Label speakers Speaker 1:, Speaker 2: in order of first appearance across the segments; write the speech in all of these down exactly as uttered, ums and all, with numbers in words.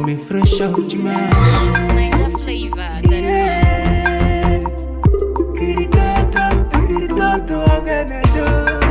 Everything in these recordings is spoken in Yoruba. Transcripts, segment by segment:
Speaker 1: me fresh out de março.
Speaker 2: Niger flavor.
Speaker 1: Yeah. Querido, querido, aganado.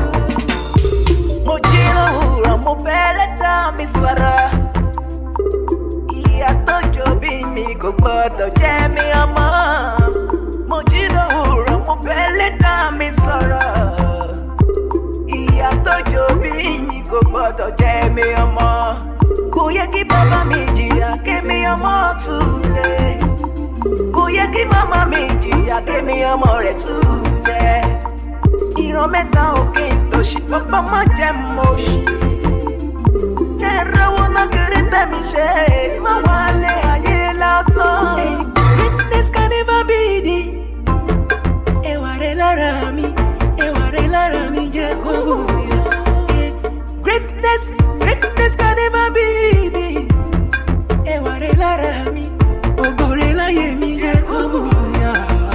Speaker 3: Mo jí lówùúrọ̀ mo bẹ̀rẹ̀ dá mi sọ̀rọ̀. Ìyá tó jòbí mi kò gbọ́dọ̀ jẹ́ mi ọmọ. Mo jí lówùúrọ̀ mo bẹ̀rẹ̀ dá mi sọ̀rọ̀. Ìyá tó jòbí mi kò gbọ́dọ̀ jẹ́ mi ọmọ. Kò yẹ kí bàbá mi jìyà kémi ọmọ tún lé. Kò yẹ kí màmá mi jìyà kémi ọmọ rẹ̀ tún jẹ́. Ìran mẹ́ta òkè ìtòṣì pápá má jẹ́ mọ́ ṣì. Jẹ́ rówó náà kiri tẹ̀mí ṣe má wà lé ayé lásán. Greatness can never be the. Ẹwà rẹ̀ lára mi, ẹwà rẹ̀ lára mi jẹ́ kó bóyá. Greatness, greatness can never be the. Ẹwà rẹ̀ lára mi, ògo rẹ̀ láyé mi jẹ́ kó bóyá.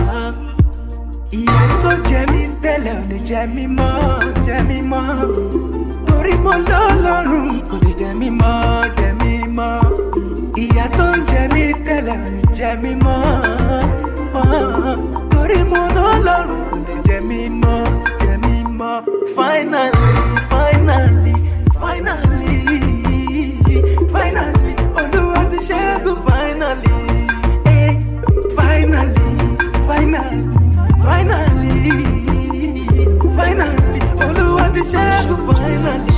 Speaker 3: Ìyá tó jẹ mí tẹ́lẹ̀ ò lè jẹ mí mọ́, jẹ mí mọ́. Torí mo lọ́lọ́run kò lè jẹ mí mọ́, jẹ mí mọ́. Ìyá tó ń jẹ mí tẹ́lẹ̀ ò lè jẹ mí mọ́, mọ́. Torí mo lọ́lọ́run kò lè jẹ mí mọ́, jẹ mí mọ́. Finally, finally, finally, finally, Olúwa ti ṣẹ́gun finally, eh, finally, finally. Finally, finally, Olúwa ti ṣẹ́gun finally.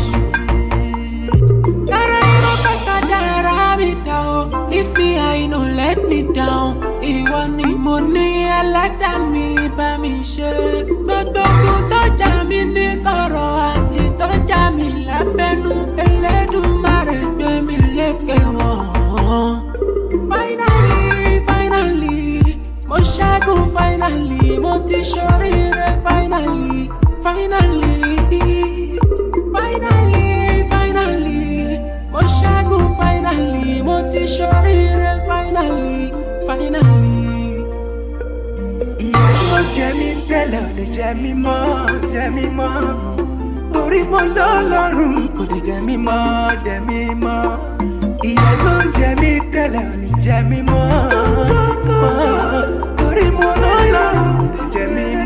Speaker 1: Leave me, I no let me down. Ìwọ ni mo ní ẹlẹ́dàá mi bá mi ṣe. Gbogbo tó jà mí ní kọ̀rọ̀ àti tó jà mí lábẹ́nú. Elédùmarè gbé mi lékè wọ̀n. Finally, finally, mo ṣẹ́gun finally. Mo ti ṣoríire finally, finally, finally, finally. Mo ṣẹ́gun finally. Mo ti ṣoríire finally, finally.
Speaker 3: Ìyá tó jẹ mí tẹ́lẹ̀ ò lè jẹ mí mọ́, jẹ mí mọ́. Torí mo lọ́lọ́run kò lè jẹ mí mọ́, jẹ mí mọ́. Ìyá tó ń jẹ mí tẹ́lẹ̀ ò lè jẹ mí mọ́, mọ́. Torí mo lọ́lọ́run kò lè jẹ mí mọ́.